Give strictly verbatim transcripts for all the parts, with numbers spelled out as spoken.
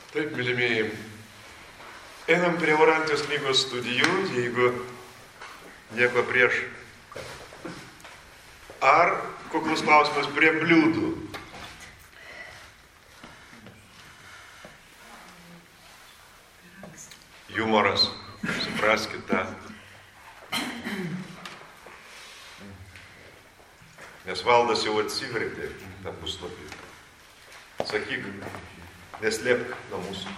Taip, mylimieji, einam prie Orantijos knygos studijų, jeigu nieko prieš. Ar koklus klausimas prie bliūdų? Jumoras, supraskite tą. Nes Valdas jau atsivertė tą puslapį. Sakyk, neslėpk nuo mūsų.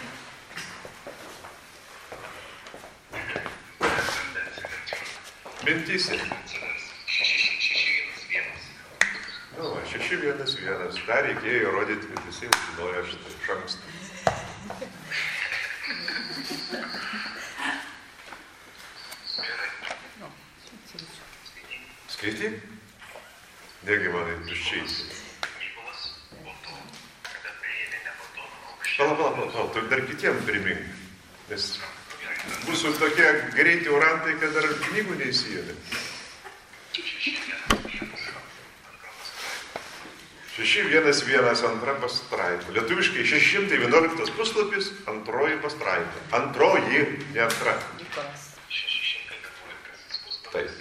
Mintysi. Nu, šeši vienas vienas. Dar reikėjo rodyti, kad jisai žinojo šitą iš anksto. Skaityk? Negi manai tuščiais. Pala, pala, pala, pala, tu dar kitiem primink. Nes būsų tokie greiti orantai, kad dar knygų neįsijėmė. šeši vienas vienas antra pastraipa. Lietuviškai šeši šimtai vienuoliktas puslapis, antroji pastraipa. Antroji, ne antra. Taip.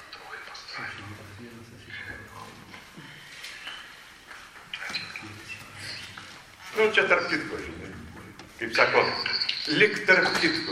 Nu, čia tarp kitko, žinai. Kaip sako, lik tarp kitko.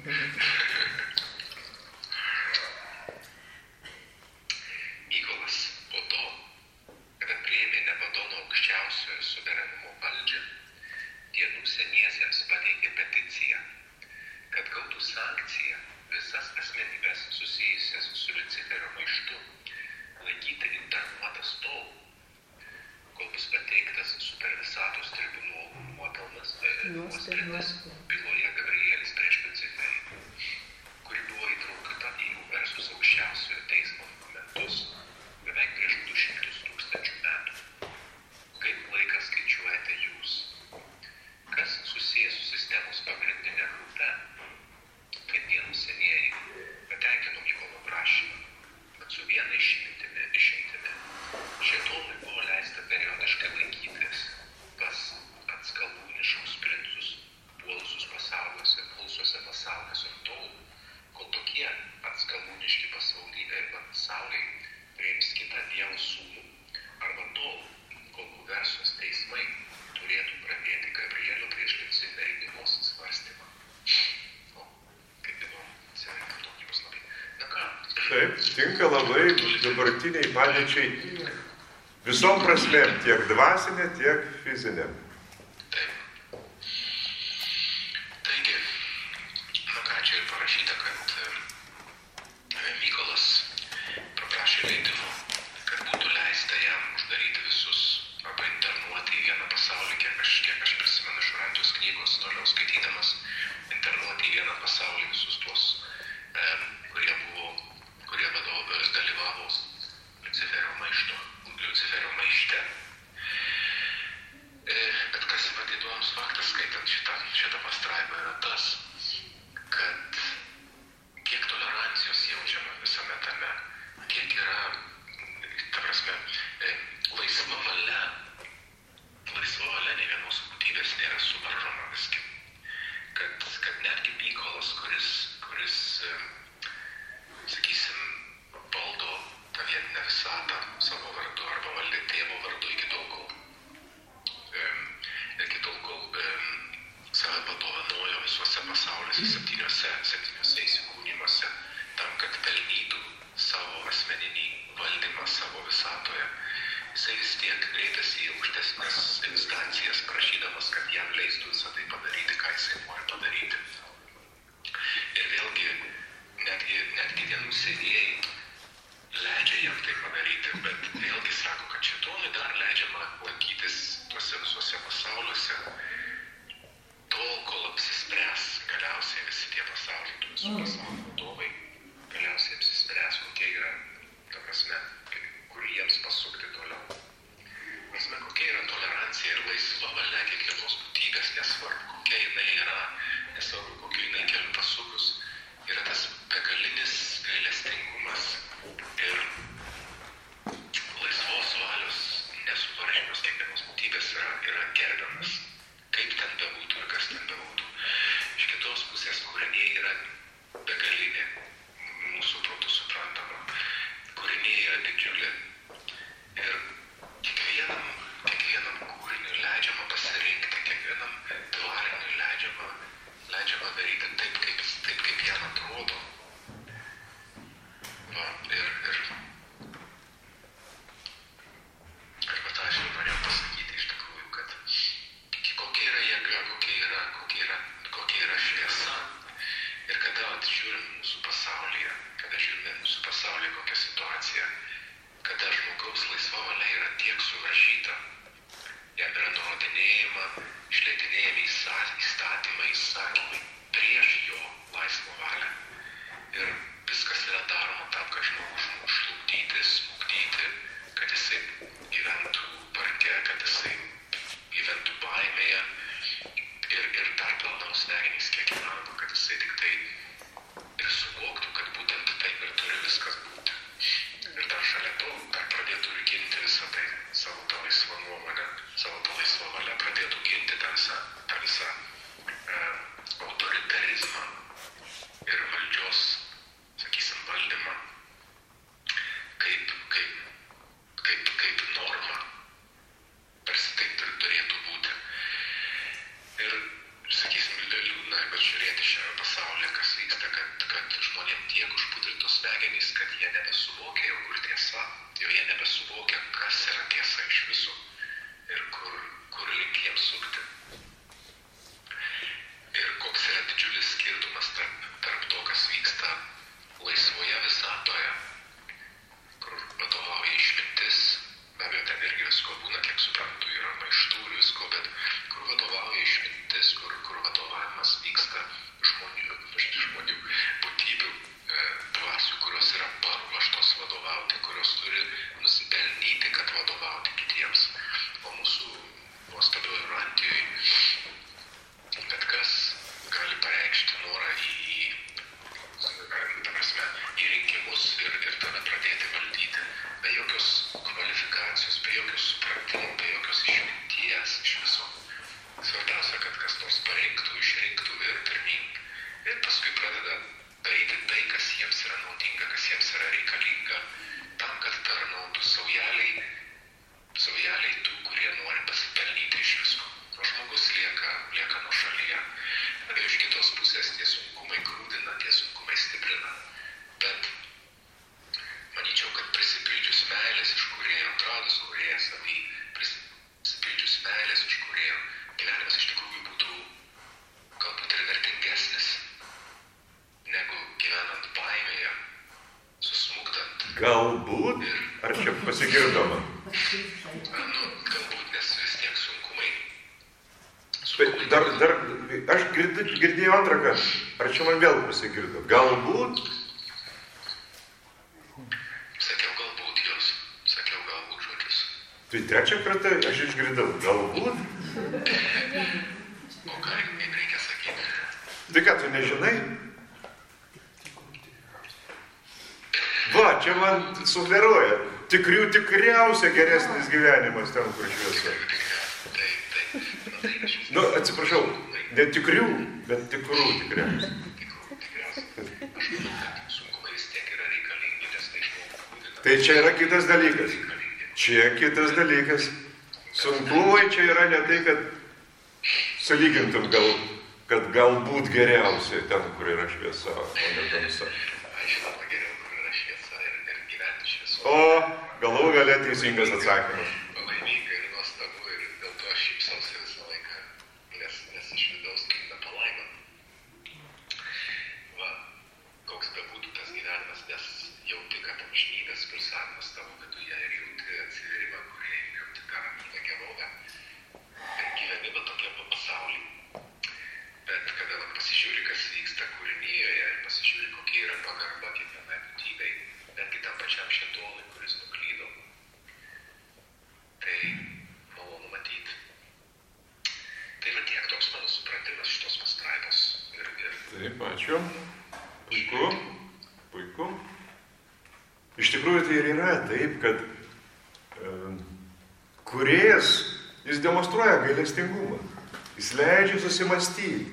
Mykolas po to, kada priėmė Nevadono aukščiausiojo suverenumo valdžią, dienų seniesiems pateikė peticiją, kad gautų sankciją visas asmenybės susijusias su Liuciferio maištu laikyti internuotas tol, kol bus pateiktas supervisatos tribunolų nuopelnas nuosprendis byloje Gabrielis prieš Liuciferį, kuri buvo įtraukta į jų versus aukščiausiojo teismo dokumentus beveik prieš du šimtus tūkstančių metų. Kaip laiką skaičiuojate jūs? Kas susijęs su sistemos pagrindinė grupe? Kaip dienų senieji patenkino Mykolo prašymą, kad su viena išimtimi išimtimi šėtonui buvo leista periodiškai laikytis pas atskalūniškus princus, puolusius pasauliuose, pulsuose pasauliuose ir tol, kol tokie atskalūniški pasauliai priims kitą Dievo sūnų, arba tol, kol Guversos teismai turėtų pradėti Gabrielio prieš Liuciferį bylos svarstymą. O, kaip įdomu, atsiverti tokį puslapį. Na ką? Taip, tinka labai dabartiniai padėčiai visom prasmėm, tiek dvasinė, tiek fizinė. Taip. Taigi, na ką, čia ir parašyta, kad Mykolas paprašė leidimo, kad būtų leista jam uždaryti visus arba internuoti į vieną pasaulį, kiek aš, kiek aš prisimenu iš Orantijos knygos, toliau skaitydamas, internuoti į vieną pasaulį visus tuos, e, kurie buvo, kurie vadovė dalyvavo Liuciferio maišto, Liuciferio maište. E, bet kas yra įdomus faktas, skaitant šitą, šitą pastraipą, yra tas, kad kiek tolerancijos jaučiama visame tame, kiek yra, ta prasme, e, laisva valia, laisva valia nei vienos būtybės nėra suvaržoma visgi. Kad, kad netgi Mykolas, kuris, kuris e, sakysim, valdo tą vietinę visatą savo vardu arba valdė tėvo vardu iki tol, kol, um, iki tol, kol um, save padovanojo visuose pasauliuose, septyniuose, septyniuose įsikūnymuose, tam, kad pelnytų savo asmeninį valdymą savo visatoje. Jisai vis tiek kreipėsi į aukštesnes instancijas, prašydamas, kad jam leistų visą tai padaryti, ką jisai nori padaryti. Ir vėlgi, netgi, netgi dienų senieji leidžia jam tai padaryti, bet vėlgi sako, kad šėtonui dar leidžiama lankytis tuose visuose pasauliuose, tol, kol apsispręs galiausiai visi tie pasauliai, tų visų pasaulio vadovai, galiausiai apsispręs, kokie yra, ta prasme, kur jiems pasukti toliau. Prasme, kokia yra tolerancija ir laisva valia kiekvienos būtybės, nesvarbu, kokia jinai yra, nesvarbu, kokiu jinai keliu pasukus, yra tas begalinis gailestingumas ir laisvos valios nesuvaržymas kiekvienos būtybės yra, yra gerbiamas. Kaip ten bebūtų ir kas įstatymai, įsakymai prieš jo laisvą valią. Ir viskas yra daroma tam, kad žmogus žlugdyti, smukdyti, kad jisai gyventų varge, kad jisai gyventų baimėje ir, ir dar pelnaus smegenys kiek įmanoma, kad jisai tik tai ir suvoktų, kad būtent taip ir turi viskas būti. Ir dar šalia to, dar pradėtų ir ginti visą tai, savo tą laisvą nuomonę, savo tą laisvą valią, pradėtų ginti tą visą, tą visą e, autoritarizmą ir valdžios, sakysim, valdymą, kaip, kaip, kaip, kaip norma, tarsi taip ir turėtų būti. Ir, sakysim, liūdna, bet žiūrėti šiame pasaulyje, kas vyksta, kad, kad žmonėm tiek užpudrytos smegenys, kad jie nebesuvokia jau kur tiesa, jau jie nebesuvokia, kas yra tiesa iš viso ir kur, kur link jiems sukti. Ir koks yra didžiulis skirtumas tarp, tarp to, kas vyksta laisvoje visatoje, kur vadovauja išmintis, be abejo, ten irgi visko būna, kiek suprantu, yra maištų ir visko, bet kur vadovauja išmintis, kur, kur vadovavimas vyksta žmonių, žmonių būtybių, e, dvasių, kurios yra paruoštos vadovauti, kurios turi nusipelnyti, kad vadovauti kitiems. O mūsų nuostabioje Rantijoje, bet kas gali pareikšti norą į, į, ta prasme, į rinkimus ir, ir tada pradėti valdyti be jokios kvalifikacijos, be jokios supratimo, be jokios išminties iš viso. Svarbiausia, kad kas nors parinktų, išrinktų ir pirmyn. Ir paskui pradeda daryti tai, kas jiems yra naudinga, kas jiems yra reikalinga, tam, kad tarnautų saujeliai, saujeliai tų, kurie nori pasipelnyti iš visko. O žmogus lieka, lieka nuošalyje. Ir iš kitos pusės tie sunkumai grūdina, tie sunkumai stiprina. Bet manyčiau, kad prisipildžius meilės iš kūrėjo, atradus kūrėją savy, prisipildžius meilės iš kūrėjo, gyvenimas iš tikrųjų būtų galbūt ir vertingesnis, negu gyvenant baimėje, susmukdant. Galbūt? Ar čia pasigirdoma? Nu, galbūt, nes vis tiek sunkumai. sunkumai dar, dar, aš gird, girdėjau antrą kartą. Ar čia man vėl pasigirdo? Galbūt? Sakiau galbūt jos. Sakiau galbūt žodžius. Tai trečią kartą aš išgirdau. Galbūt? O ką reikia sakyti? Tai ką, tu nežinai? Va, čia man sufleruoja. Tikrių tikriausia geresnis gyvenimas ten, kur šviesa. Taip, taip. Na, tai aš vis... Nu, atsiprašau, ne tikrių, bet tikrų tikriausia. Tikrų tikriausia. Aš manau, kad sunkumai vis tiek yra reikalingi, nes tai žmogų būdina. Tai čia yra kitas dalykas. Čia kitas dalykas. Sunkumai čia yra ne tai, kad sulygintum gal, kad galbūt geriausiai ten, kur yra šviesa, o ne tamsa. Žinoma, geriau, kur yra šviesa ir, ir gyventi šviesu. O galų gale teisingas atsakymas. Laiminga ir nuostabu ir dėl to aš šypsausi visą laiką, nes, nes iš vidaus gimina palaima. Va, koks bebūtų tas gyvenimas, nes jauti, kad amžinybės pulsavimas tavo viduje ir jauti atsiverimą, kurį jauti tą ramybę, gerovę. Ir gyveni va tokiam pasauly. Bet kada va, pasižiūri, kas vyksta kūrinyje ir pasižiūri, kokia yra pagarba kiekvienai būtybei, netgi tam pačiam šėtonui, kuris nuklydo, tai malonu matyti. Tai va tiek toks mano supratimas šitos pastraipos. Ir, ir... Taip, ačiū. Puiku. Puiku. Iš tikrųjų tai ir yra taip, kad e, kūrėjas, jis demonstruoja gailestingumą. Jis leidžia susimastyti.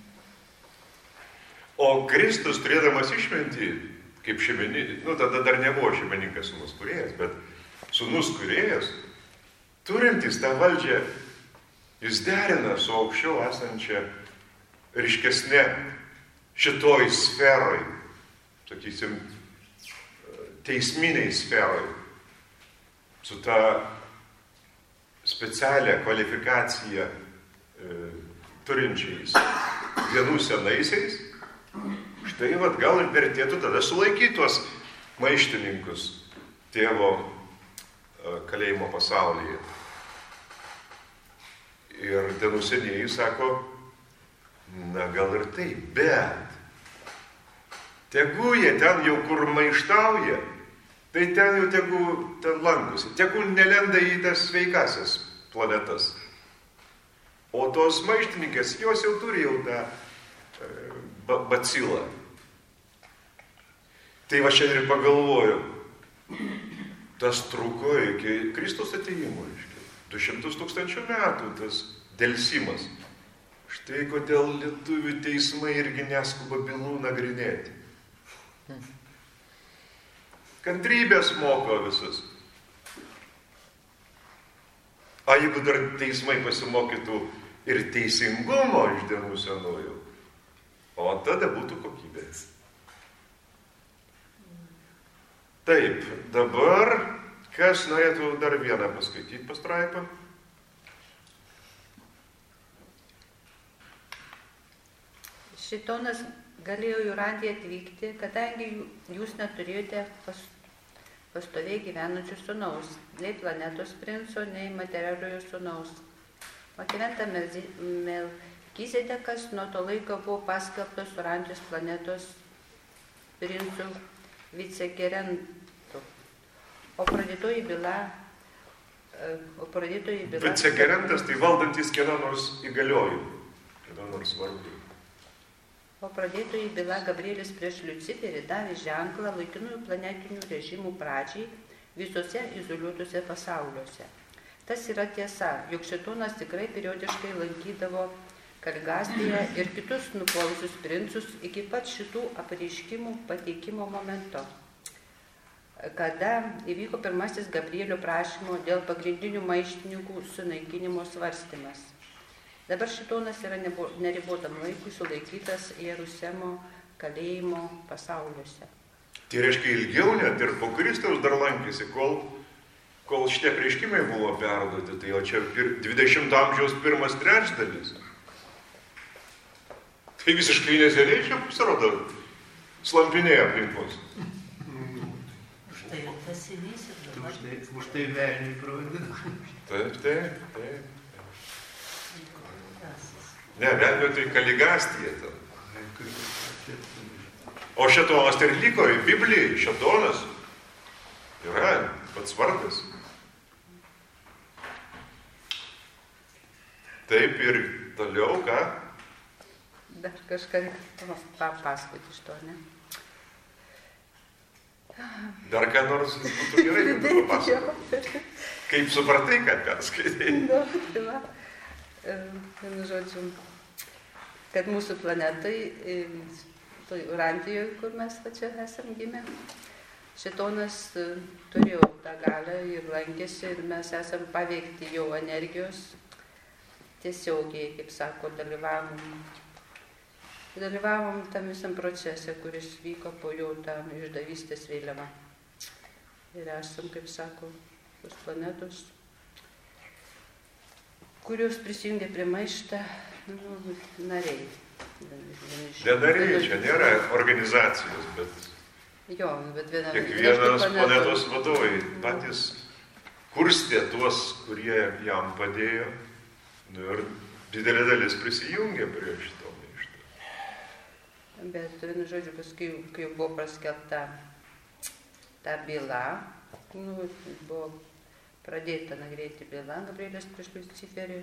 O Kristus, turėdamas išmintį, kaip šeimininkas, nu tada dar nebuvo šeimininkas sūnus kūrėjas, bet sūnus kūrėjas, turintis tą valdžią, jis derina su aukščiau esančia ryškesnė šitoj sferoj, sakysim, teisminiai sferoj, su ta specialią kvalifikaciją e, turinčiais vienų senaisiais. Štai vat, gal ir vertėtų tada sulaikyti tuos maištininkus tėvo kalėjimo pasaulyje. Ir denų senieji sako, Na gal ir taip, bet tegu jie ten jau kur maištauja, tai ten jau tegu ten lankosi, tegu nelenda į tas sveikasias planetas. O tos maištininkės, jos jau turi jau tą e, bacilą. Tai va šiandien ir pagalvoju, tas truko iki Kristus atėjimo, reiškia, du šimtus tūkstančių metų tas delsimas. Štai kodėl lietuvių teismai irgi neskuba bylų nagrinėti. Kantrybės moko visus. A jeigu dar teismai pasimokytų ir teisingumo iš dienų senųjų, o tada būtų kokybės. Taip, dabar kas norėtų dar vieną paskaityti pastraipą? Šitonas galėjo į Olandiją atvykti, kadangi jūs neturėjote pas, pastoviai gyvenančių sūnaus, nei planetos princo, nei materialiojo sūnaus. Makinenta Melkizedekas nuo to laiko buvo paskelbtas Olandijos planetos princų vicegerentu. O pradėtoji byla... O pradėtoji byla... Vicegerentas tai valdantis kieno nors įgaliojimų, kieno nors vardų. O pradėtoji byla Gabrielis prieš Liuciferį davė ženklą laikinųjų planetinių režimų pradžiai visose izoliuotose pasauliuose. Tas yra tiesa, jog šėtonas tikrai periodiškai lankydavo Kaligastiją ir kitus nupuolusius princus iki pat šitų apreiškimų pateikimo momento, kada įvyko pirmasis Gabrielio prašymo dėl pagrindinių maištininkų sunaikinimo svarstymas. Dabar šėtonas yra neribotam laikui sulaikytas Jerusemo kalėjimo pasauliuose. Tai reiškia ilgiau net ir po Kristaus dar lankėsi, kol, kol šitie prieškimai buvo perduoti, tai jau čia dvidešimto amžiaus pirmas trečdalis. Tai visiškai neseniai čia pasirodo slampinėja aplinkos. Už tai tas įvys ir dabar. Už tai, už tai velniui pravadina. Taip, taip, taip. Ne, velnio tai Kaligastija ten. O šėtonas tai ir liko į Bibliją, šėtonas yra pats vardas. Taip ir toliau, ką? Dar kažką papasakoti iš to, ne? Dar ką nors būtų gerai, kad papasakoti. Kaip supratai, kad perskaitai? Nu, tai va. Vienu žodžiu, kad mūsų planetai, tai Olandijoje, kur mes čia esam gimę, šėtonas turėjo tą galę ir lankėsi ir mes esam paveikti jo energijos tiesiogiai, kaip sako, dalyvavom. Dalyvavom tam visam procese, kuris vyko po jo tam išdavystės vėliava. Ir esam, kaip sako, tos planetos, kurios prisijungia prie maištą, nu, nariai. Ne nariai, čia nėra organizacijos, bet, jo, bet viena, kiekvienas planetos vadovai patys kurstė tuos, kurie jam padėjo, nu, ir didelė dalis prisijungė prie šito maišto. Bet, vienu žodžiu, paskui, kai buvo paskelbta ta byla, nu, buvo pradėta nagrinėti byla Gabrielis prieš Liuciferį.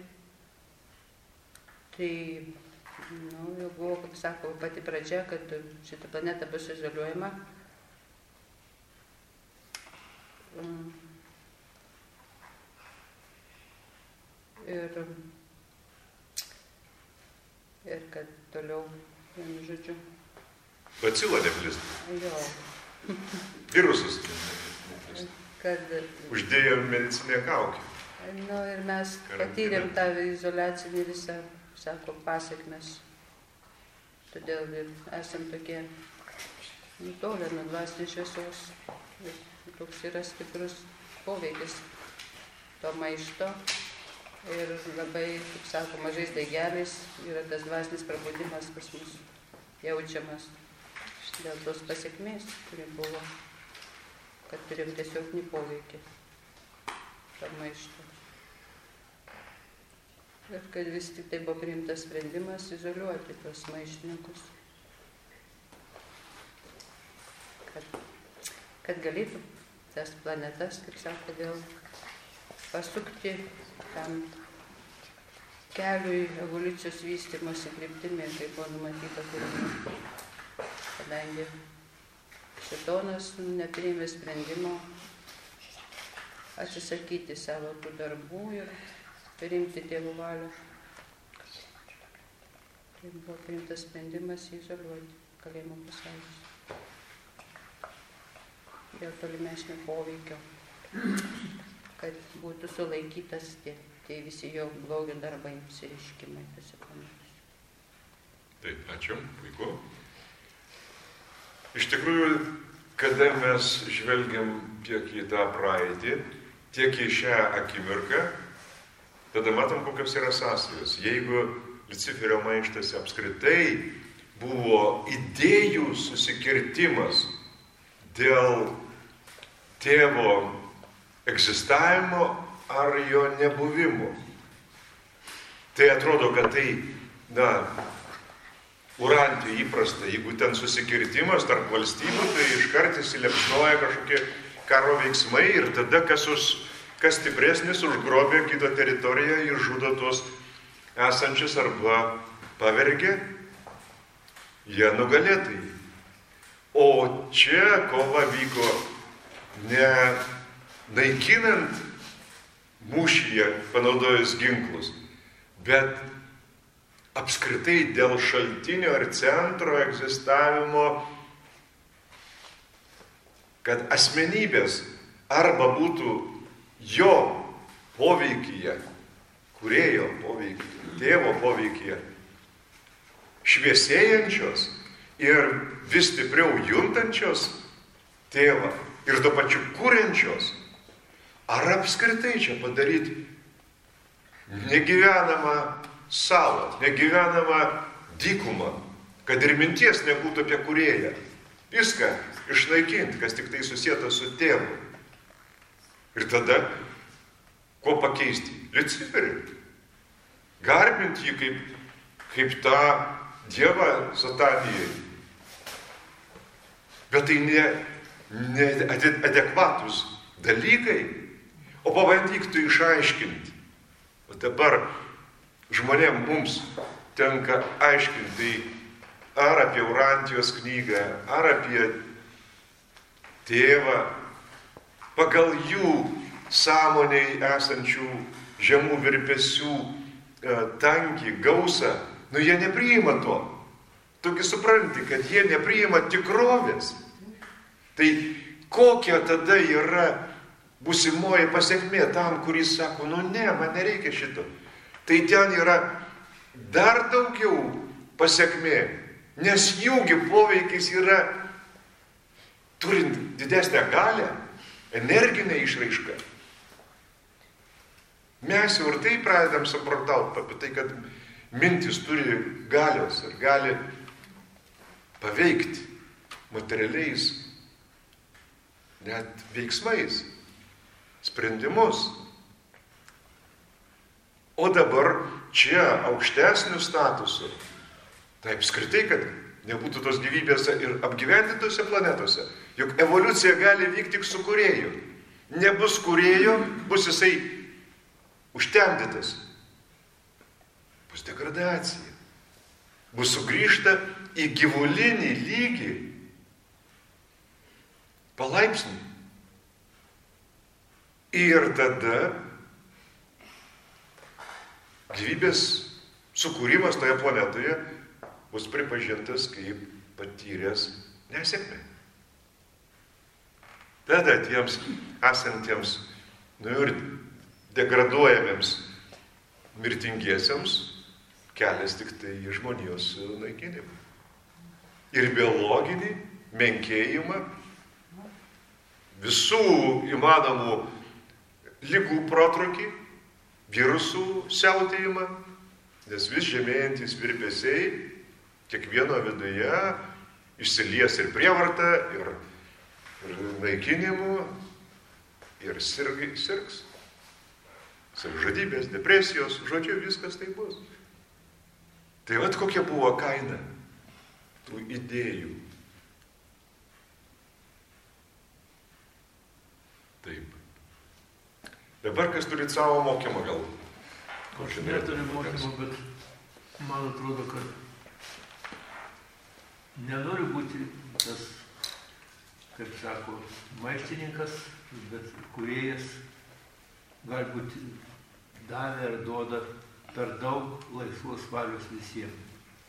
Tai, nu, jau buvo, kaip sako, pati pradžia, kad šita planeta bus izoliuojama. Ir, ir kad toliau, vienu žodžiu. Bacila neplistų. Jo. Virusas neplistų. Kad uždėjo medicinę kaukę. Nu, ir mes patyrėm tą izoliacinį visą, sako, pasiekmes. Todėl ir esam tokie nutolę nuo dvasinės šviesos. Ir toks yra stiprus poveikis to maišto. Ir labai, kaip sako, mažais daigeliais yra tas dvasinis prabudimas pas mus jaučiamas dėl tos pasiekmės, kuri buvo, kad turim tiesiog poveikį to maišto. Ir kad vis tik tai buvo priimtas sprendimas izoliuoti tos maištininkus. Kad, kad galėtų tas planetas, kaip sako, vėl pasukti tam keliui evoliucijos vystymosi kryptimi, kaip buvo numatyta kūrinį. Kadangi šėtonas nepriėmė sprendimo atsisakyti savo tų darbų ir priimti tėvų valią. Tai buvo priimtas sprendimas izoliuoti kalėjimo pasaulius. Dėl tolimesnio poveikio, kad būtų sulaikytas tie, tie visi jo blogio darbai, išsireiškimai tose planetose. Taip, ačiū, puiku. Iš tikrųjų, kada mes žvelgiam tiek į tą praeitį, tiek į šią akimirką, tada matom, kokios yra sąsajos. Jeigu Liuciferio maištas apskritai buvo idėjų susikirtimas dėl tėvo egzistavimo ar jo nebuvimo, tai atrodo, kad tai, na, Urantijai įprasta, jeigu ten susikirtimas tarp valstybių, tai iškart įsilepšnoja kažkokie karo veiksmai ir tada kas, už, kas stipresnis užgrobė kito teritoriją ir žudo tuos esančius arba pavergia, jie nugalėtai. O čia kova vyko ne naikinant mūšyje, panaudojus ginklus, bet apskritai dėl šaltinio ir centro egzistavimo, kad asmenybės arba būtų jo poveikyje, kūrėjo poveikyje, tėvo poveikyje, šviesėjančios ir vis stipriau juntančios tėvą ir to pačiu kūrenčios, ar apskritai čia padaryti negyvenamą salą, negyvenamą dykumą, kad ir minties nebūtų apie kūrėją. Viską išnaikinti, kas tik tai susieta su tėvu. Ir tada, ko pakeisti? Liuciferį. Garbinti jį kaip, kaip tą dievą satanijai. Bet tai ne, ne adekvatus dalykai, o pabandyk tu išaiškinti. O dabar žmonėm mums tenka aiškinti, ar apie Urantijos knygą, ar apie tėvą, pagal jų sąmoniai esančių žemų virpesių tankį, gausą, nu jie nepriima to. Togi supranti, kad jie nepriima tikrovės. Tai kokia tada yra būsimoji pasiekmė tam, kuris sako, nu ne, man nereikia šito. Tai ten yra dar daugiau pasiekmė, nes jųgi poveikis yra, turint didesnę galią, energinę išraišką. Mes jau ir tai pradedam samprotauti apie tai, kad mintis turi galios ir gali paveikti materialiais net veiksmais, sprendimus. O dabar čia aukštesnių statusų, tai apskritai, kad nebūtų tos gyvybės ir apgyvendintose planetose, juk evoliucija gali vykti tik su kūrėju. Nebus kūrėjo, bus jisai užtemdytas. Bus degradacija. Bus sugrįžta į gyvulinį lygį palaipsnį. Ir tada gyvybės sukūrimas toje planetoje bus pripažintas kaip patyręs nesėkmę. Tada tiems esantiems, nu ir degraduojamiems mirtingiesiams kelias tik tai į žmonijos naikinimą. Ir biologinį menkėjimą, visų įmanomų ligų protrūkį, virusų siautėjimą, nes vis žemėjantys virpesiai kiekvieno viduje išsilies ir prievarta, ir, ir naikinimu, ir sirgi, sirgs. savižudybės, depresijos, žodžiu, viskas tai bus. Tai vat kokia buvo kaina tų idėjų. Taip. Dabar kas turit savo mokymą gal? Aš neturiu mokymo, bet man atrodo, kad nenoriu būti tas, kaip sako, maištininkas, bet kūrėjas galbūt davė ar duoda per daug laisvos valios visiems.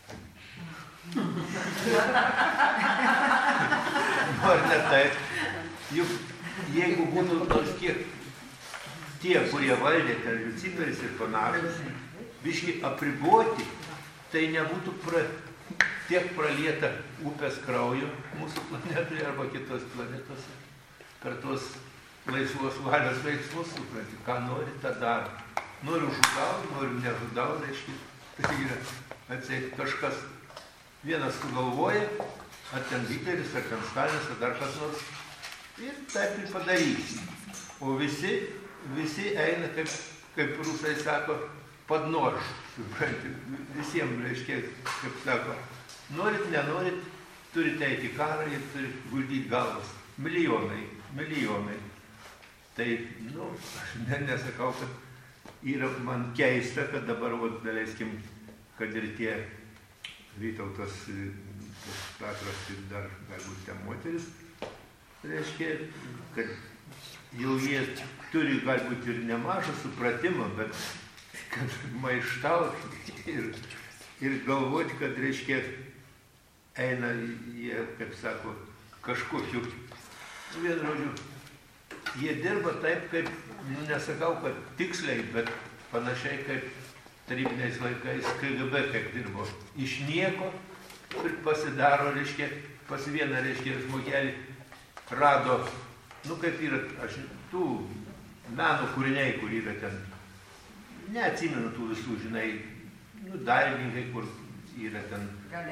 Ar ne taip? Juk jeigu būtų nors kiek tie, kurie valdė, ten Liuciferis ir panašus, biški apriboti, tai nebūtų pra, tiek pralieta upės kraujo mūsų planetoje arba kitos planetose. Per tos laisvos valios veiksmus supranti, ką nori, tą daro. Noriu žudau, noriu nežudau, reiškia. Tai yra atseit kažkas vienas sugalvoja, ar ten Hitleris, ar ten Stalinas, ar dar kas nors. Ir taip ir padarys. O visi, visi eina, kaip, kaip rusai sako, padnorš. Supranti, visiems, reiškia, kaip sako, norit, nenorit, turite eiti į karą ir turite guldyti galvas. Milijonai, milijonai. Tai, nu, aš ne, nesakau, kad yra man keista, kad dabar, vat, daleiskim, kad ir tie Vytautas, Petras ir dar galbūt ten moteris, reiškia, kad jau jie turi galbūt ir nemažą supratimą, bet kad maištauti ir, ir galvoti, kad, reiškia, eina jie, kaip sako, kažkur juk. Vien žodžiu, jie dirba taip, kaip, nu, nesakau, kad tiksliai, bet panašiai kaip tarybiniais laikais K G B kaip dirbo. Iš nieko ir pasidaro, reiškia, pas vieną, reiškia, žmogelį rado, nu, kaip yra, aš tų meno kūriniai, kur yra ten, neatsimenu tų visų, žinai, nu, dailininkai, kur yra ten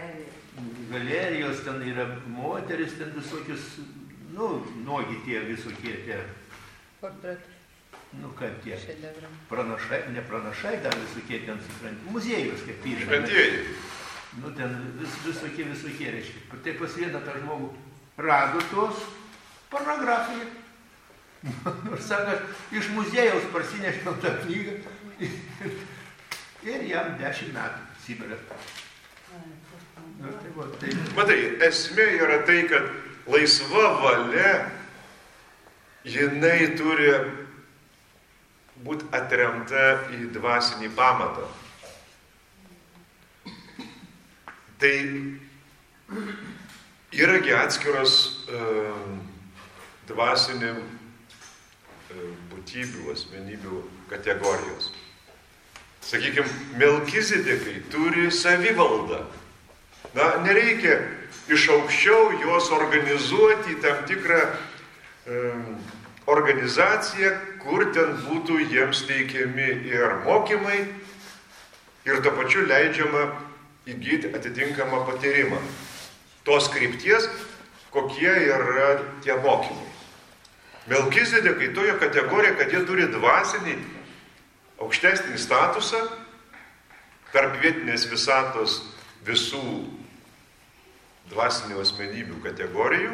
galerijos, ten yra moteris, ten visokius, nu, nogi tie visokie tie. Portretai. Nu, kaip tie. Šedevrai. Pranašai, ne pranašai, dar visokie ten, supranti, muziejus, kaip yra. Šventieji. Nu, ten vis, visokie, visokie, reiškia. Tai pas vieną tą žmogų rado tos pornografiją. Ir sako, iš muziejaus parsinešiau tą knygą ir jam dešimt metų Sibirė. Nu, tai va, tai... Matai, esmė yra tai, kad laisva valia, jinai turi būti atremta į dvasinį pamatą. Tai yragi atskiros uh, dvasinių uh, būtybių, asmenybių kategorijos. Sakykime, Melkizedekai turi savivaldą. Na, nereikia iš aukščiau jos organizuoti į tam tikrą um, organizaciją, kur ten būtų jiems teikiami ir mokymai, ir to pačiu leidžiama įgyti atitinkamą patyrimą. Tos krypties, kokie yra tie mokymai. Melkizedekai tojo kategorija, kad jie turi dvasinį aukštesnį statusą tarp vietinės visatos visų dvasinių asmenybių kategorijų.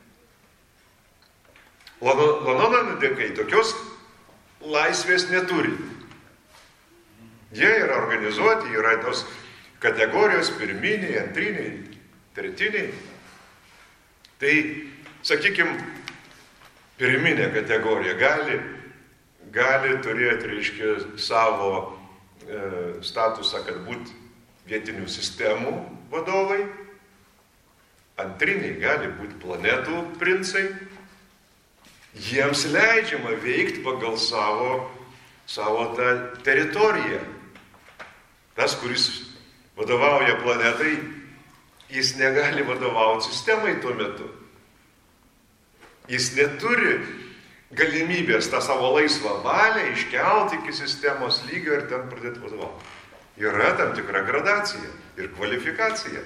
Lanonanidekai tokios laisvės neturi. Jie yra organizuoti, yra tos kategorijos pirminiai, antriniai, tretiniai. Tai, sakykime, pirminė kategorija gali, gali turėti, reiškia, savo e, statusą, kad būt vietinių sistemų vadovai. Antriniai gali būti planetų princai. Jiems leidžiama veikti pagal savo, savo tą teritoriją. Tas, kuris vadovauja planetai, jis negali vadovauti sistemai tuo metu. Jis neturi galimybės tą savo laisvą valią iškelti iki sistemos lygio ir ten pradėti vadovauti. Yra tam tikra gradacija ir kvalifikacija.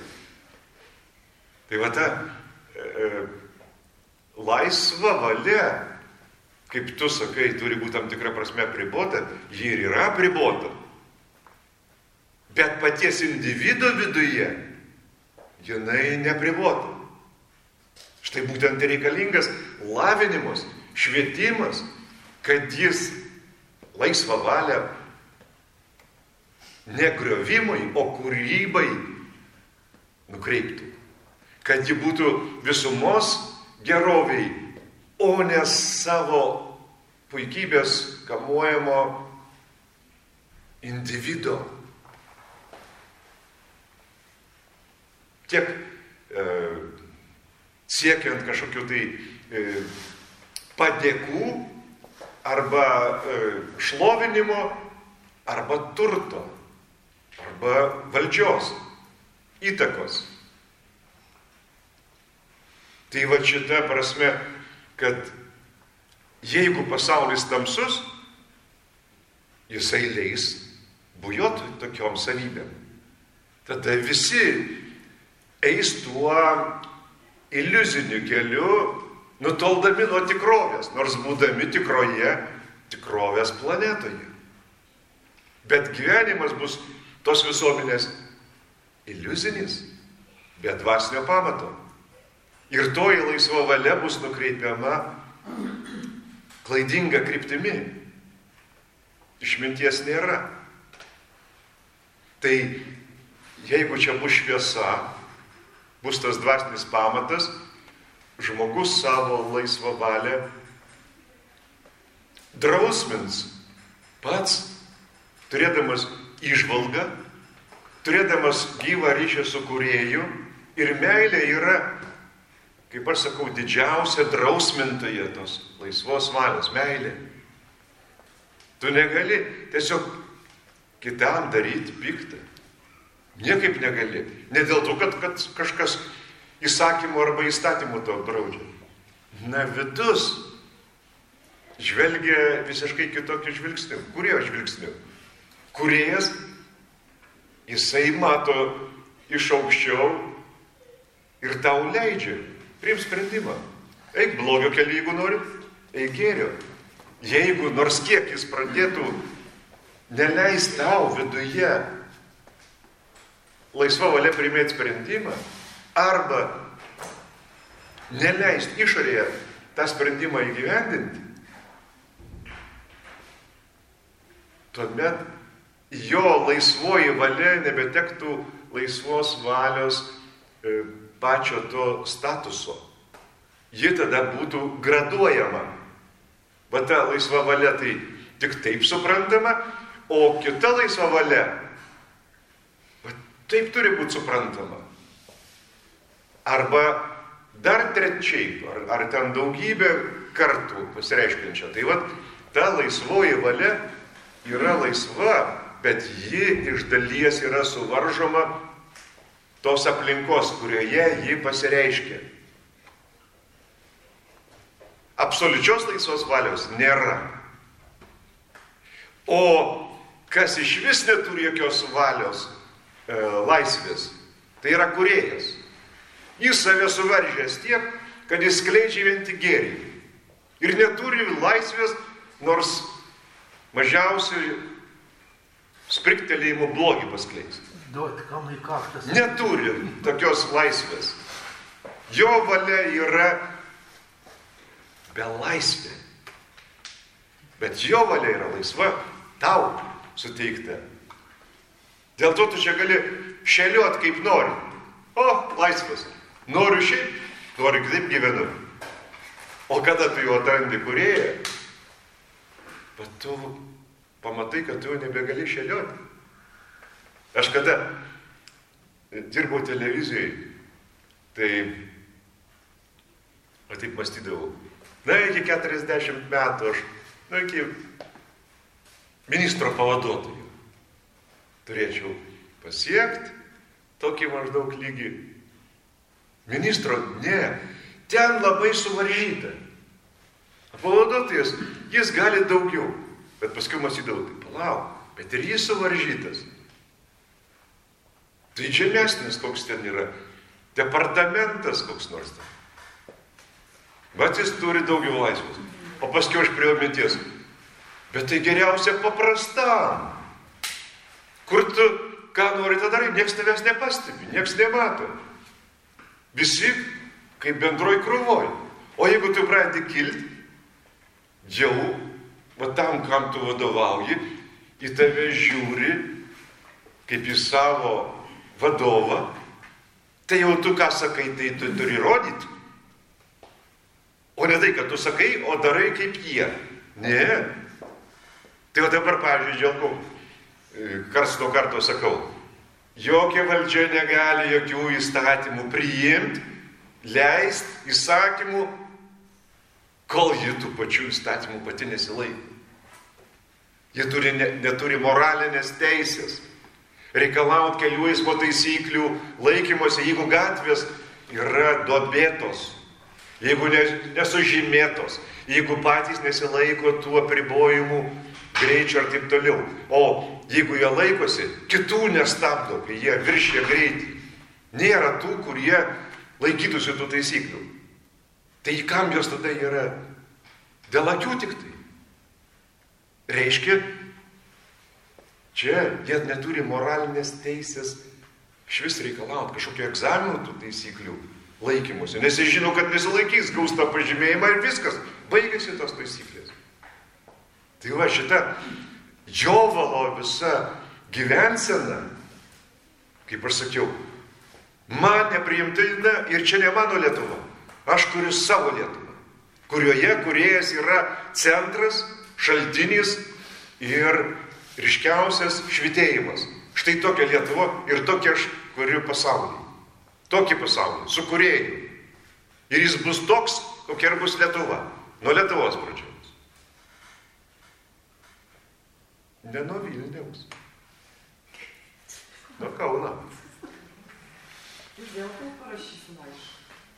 Tai va ta e, laisva valia kaip tu sakai, turi būti tam tikra prasme apribota, ji ir yra apribota. Bet paties individo viduje jinai neapribota. Štai būtent reikalingas lavinimas, švietimas, kad jis laisvą valią ne griovimui, o kūrybai nukreiptų. Kad ji būtų visumos geroviai, o ne savo puikybės kamuojamo individo. Tiek e, siekiant kažkokių tai e, padėkų arba e, šlovinimo, arba turto, arba valdžios, įtakos. Tai va šita prasme, kad jeigu pasaulis tamsus, jisai leis bujoti tokiom savybėm. Tada visi eis tuo iliuziniu keliu, nutoldami nuo tikrovės, nors būdami tikroje tikrovės planetoje. Bet gyvenimas bus tos visuomenės iliuzinis, be dvasinio pamato. Ir toji laisva valia bus nukreipiama klaidinga kryptimi. Išminties nėra. Tai jeigu čia bus šviesa, bus tas dvasinis pamatas, žmogus savo laisvą valią drausmins pats, turėdamas įžvalgą, turėdamas gyvą ryšį su kūrėju, ir meilė yra, kaip aš sakau, didžiausia drausmintoje tos laisvos valios, meilė. Tu negali tiesiog kitam daryti piktą. Niekaip negali. Ne dėl to, kad, kad kažkas įsakymu arba įstatymu to draudžia. Na, vidus žvelgia visiškai kitokiu žvilgsniu. Kurio žvilgsniu? Kūrėjas, jisai mato iš aukščiau ir tau leidžia. Priim sprendimą. Eik blogio keliu, jeigu nori, eik gėrio. Jeigu nors kiek jis pradėtų neleis tau viduje laisva valia priimėti sprendimą, arba neleis išorėje tą sprendimą įgyvendinti, tuomet jo laisvoji valia nebetektų laisvos valios e, pačio to statuso. Ji tada būtų graduojama. Va ta laisva valia tai tik taip suprantama, o kita laisva valia va taip turi būti suprantama. Arba dar trečiai, ar, ar ten daugybė kartų pasireiškiančia. Tai va ta laisvoji valia yra laisva, bet ji iš dalies yra suvaržoma tos aplinkos, kurioje ji pasireiškia. Absoliučios laisvos valios nėra. O kas iš vis neturi jokios valios e, laisvės, tai yra kūrėjas. Jis save suvaržęs tiek, kad jis skleidžia vien tik gėrį. Ir neturi laisvės, nors mažiausiai spriktelėjimo blogį paskleisti. Duot, kam į kaktas. Neturi tokios laisvės. Jo valia yra belaisvė. Bet jo valia yra laisva, tau suteikta. Dėl to tu čia gali šeliuot kaip nori. O, laisvas. Noriu šiaip, noriu kitaip gyvenu. O kada tu jau atrandi kūrėją, bet tu pamatai, kad tu nebegali šeliuoti. Aš kada dirbau televizijai, tai aš taip mąstydavau. Na, iki keturiasdešimt metų aš, na, iki ministro pavaduotojų turėčiau pasiekti tokį maždaug lygį. Ministro, ne, ten labai suvaržyta. Pavaduotojas, jis gali daugiau. Bet paskui mąstydavau, tai palauk, bet ir jis suvaržytas. Tai žemesnis koks ten yra, departamentas koks nors ten. Bet jis turi daugiau laisvės. o paskui aš prie minties. Bet tai geriausia paprastam. Kur tu, ką nori tą darai, nieks tavęs nepastebi, nieks nemato. Visi kaip bendroj krūvoj. O jeigu tu pradedi kilti, jau, va tam, kam tu vadovauji, į tave žiūri, kaip į savo vadovą, tai jau tu ką sakai, tai tu turi rodyti. O ne tai, kad tu sakai, o darai kaip jie. Ne. Tai o dabar, pavyzdžiui, dėl ko karts nuo karto sakau, jokia valdžia negali jokių įstatymų priimti, leisti įsakymų, kol ji tų pačių įstatymų pati nesilaiko. Jie turi, ne, neturi moralinės teisės. Reikalauti kelių eismo taisyklių laikymosi, jeigu gatvės yra duobėtos, jeigu ne, nesužymėtos, jeigu patys nesilaiko tų apribojimų greičio ir taip toliau. O jeigu jie laikosi, kitų nestabdo, kai jie viršė greitį. Nėra tų, kurie laikytųsi tų taisyklių. Tai kam jos tada yra? Dėl akių tik tai. Reiškia, čia jie neturi moralinės teisės švis reikalauti kažkokio egzaminų tų taisyklių laikymuose. Nes jie žino, kad nesilaikys, gaus tą pažymėjimą ir viskas. Baigėsi tos taisyklės. Tai va šita Jovalo visa gyvensena, kaip aš sakiau, man nepriimtina ir čia ne mano Lietuva. Aš kuriu savo Lietuvą, kurioje kūrėjas yra centras, šaltinis ir ryškiausias švitėjimas. Štai tokia Lietuva ir tokia aš kuriu pasaulį. Tokį pasaulį, su kūrėju. Ir jis bus toks, kokia ir bus Lietuva. Nuo Lietuvos pradžios. Ne nuo Vilniaus. Nuo Kauno. Vis dėlto parašysiu laišką.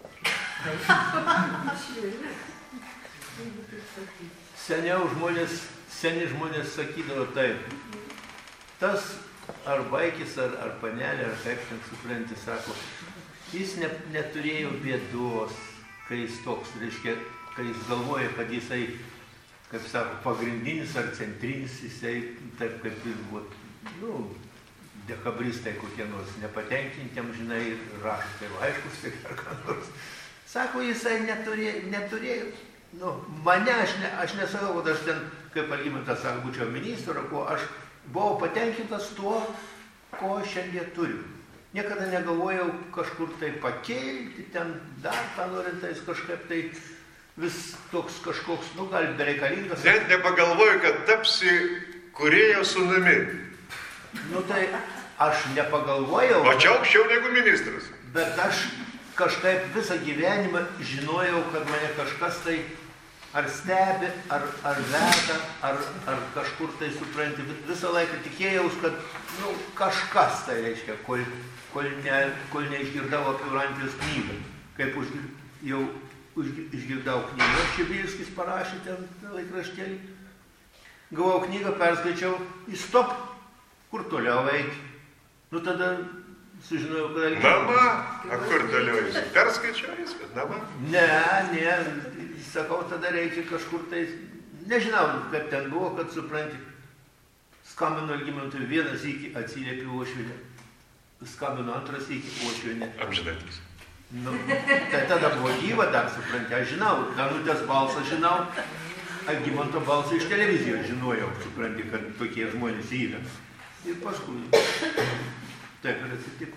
Seniau žmonės, seni žmonės sakydavo taip. Tas ar vaikis, ar, ar panelė, ar kaip ten supranti, sako, jis ne, neturėjo bėdos, kai jis toks, reiškia, kai jis galvoja, kad jisai, kaip sako, pagrindinis ar centrinis, jisai, taip kaip ir buvo, nu, dekabristai kokie nors nepatenkintiem, žinai, rašo tai laiškus, tai ar ką nors. Sako, jisai neturėjo, neturėjo, nu, mane, aš, ne, aš nesakau, kad aš ten, kaip Algimantas sako, būčiau ministru, ko aš buvau patenkintas tuo, ko šiandien turiu. Niekada negalvojau kažkur tai pakelti, ten dar ką norintais kažkaip tai vis toks kažkoks, nu, gal bereikalingas. Net nepagalvoju, kad tapsi kūrėjo sūnumi. Nu tai aš nepagalvojau. O čia aukščiau negu ministras. Bet aš kažkaip visą gyvenimą žinojau, kad mane kažkas tai ar stebi, ar, ar veda, ar, ar kažkur tai supranti. Visą laiką tikėjaus, kad nu, kažkas tai reiškia, kol, kol, ne, kol neišgirdau apie Urantijos knygą. Kaip už, jau už, išgirdau knygą, Šibilskis parašė ten laikraštėlį. Gavau knygą, perskaičiau, į stop. Kur toliau eiti? Nu tada sužinojau, kad... Nama? A kur toliau eiti? Perskaičiau jis, bet nama? Ne, ne, sakau, tada reikia kažkur tai... Nežinau, kaip ten buvo, kad supranti. Skambino Algimantui vienas iki atsiliepė Uošvienė. Skambino antras iki Uošvienė. Amžinatys. Nu, tai tada buvo gyva dar, supranti, aš žinau, Danutės balsą žinau, Algimanto balsą iš televizijos žinojau, supranti, kad tokie žmonės yra. Ir paskui taip ir atsitiko.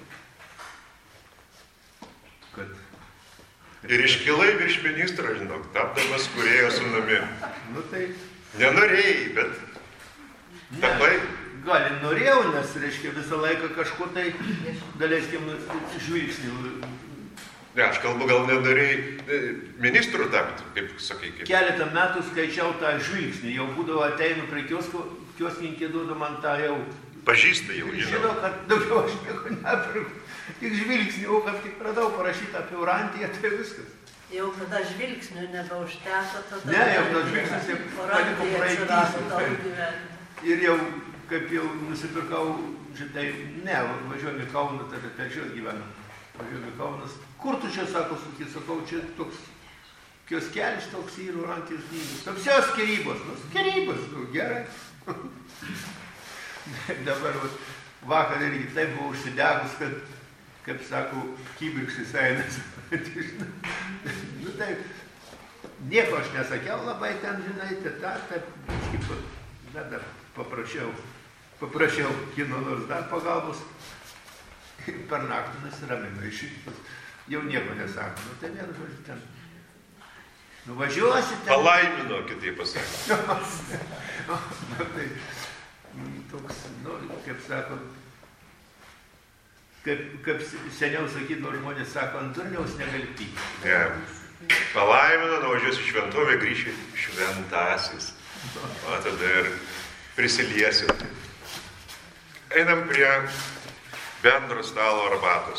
Kad... Ir iškilai virš ministro, žinok, tapdamas kūrėjo sūnumi. Nu tai... Nenorėjai, bet tapai. Ne, gal ir norėjau, nes, reiškia, visą laiką kažko tai, daleiskim, žvilgsnių. Ne, aš kalbu, gal nenorėjai ministrų tapti, kaip sakai. Kaip... Keletą metų skaičiau tą žvilgsnį, jau būdavo ateinu prie kiosko, kioskininkė duoda man tą jau... Pažįsta jau, žinau. Žinau, kad daugiau aš nieko nepirku. Tik žvilgsnį, o kad tik pradau parašyti apie Urantiją, tai viskas. Jau kada žvilgsnių nebeužteko, tada... Ne, jau tas žvilgsnis jau paliko praeitys. Ir jau, kaip jau nusipirkau, šitai, ne, važiuojam į Kauną, tada per šios gyvenam. Važiuojam į Kaunas. Kur tu čia, sako, sakai, sakau, čia toks kioskelis toks yra rankės knygos. Toks jos skirybos, nu skirybos, nu gerai. Dabar vakar irgi taip buvo užsidegus, kad, kaip sako, kibirkštis einas. Nu taip, nieko aš nesakiau labai ten, žinai, tai tą, taip, kaip, na, dar paprašiau, paprašiau kino nors dar pagalbos. Per naktį nusiramino iš šitas. Jau nieko nesako. Nu, tai vėl, žodžiu, ten. Nuvažiuosi ten. Palaimino, kitaip pasakė. Na, tai toks, nu, kaip sako, kaip, kaip seniau sakydavo žmonės, sako, ant durniaus negali pykti. Ne. Palaimino, nuvažiuosi į šventovę, grįši šventasis. O tada ir prisiliesim. Einam prie bendro stalo arbatos.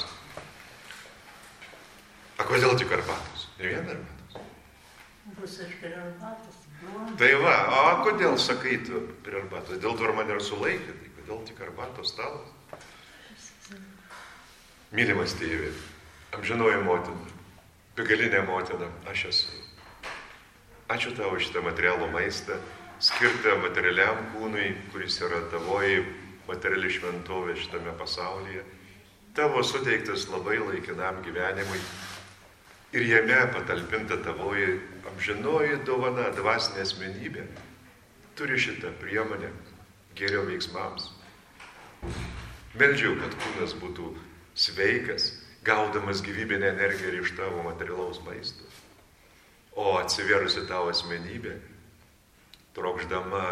A kodėl tik arbatos? Ne vien arbatos. Bus aš prie arbatos. Tai va, o kodėl sakai tu prie arbatos? Dėl to ar man ir sulaikė, tai kodėl tik arbatos stalas? Mylimas tėvė, amžinoji motina, begalinė motina, aš esu. Ačiū tau už šitą materialų maistą, skirtą materialiam kūnui, kuris yra tavoji materiali šventovė šitame pasaulyje, tavo suteiktas labai laikinam gyvenimui ir jame patalpinta tavoji amžinoji dovana, dvasinė asmenybė, turi šitą priemonę gėrio veiksmams. Meldžiu, kad kūnas būtų sveikas, gaudamas gyvybinę energiją iš tavo materialaus maisto, o atsiverusi tavo asmenybė, trokšdama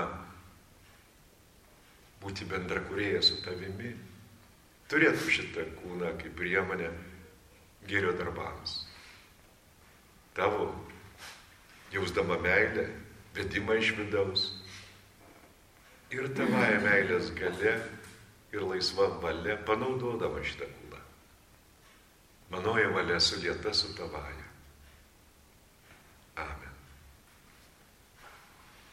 būti bendrakūrėja su tavimi, turėtų šitą kūną kaip priemonę gėrio darbams. Tavo jausdama meilę, vedimą iš vidaus ir tavąją meilės galia ir laisva valia panaudodama šitą kūną. Manoji valia sulieta su tavąja.